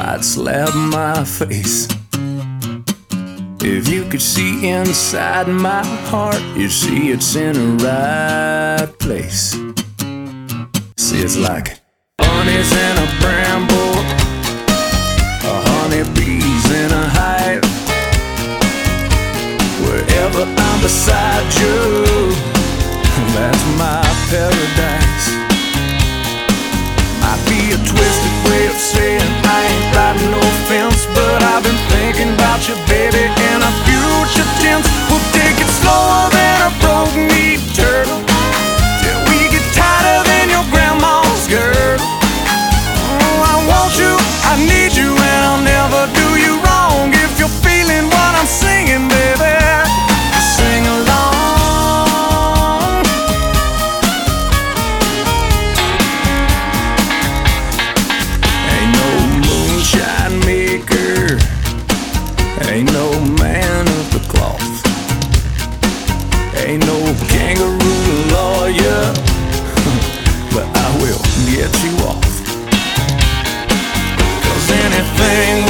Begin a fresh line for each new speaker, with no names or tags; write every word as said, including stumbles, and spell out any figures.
I'd slap my face. If you could see inside my heart, you'd see it's in the right place. See, it's like bunnies in a bramble, or honeybees in a hive. Wherever I'm beside you, that's my paradise. Might be a twisted way of saying I ain't riding no fence, but I've been thinking about you, baby, in a future tense. We'll take it slower than a broke meat turtle, till we get tighter than your grandma's girdle. Oh, I want you, I need you, and I'll never do you wrong. If you're feeling what I'm singing, baby, sing along. Ain't no moonshine maker, ain't no man of the cloth, ain't no kangaroo lawyer, but I will get you off. 'Cause anything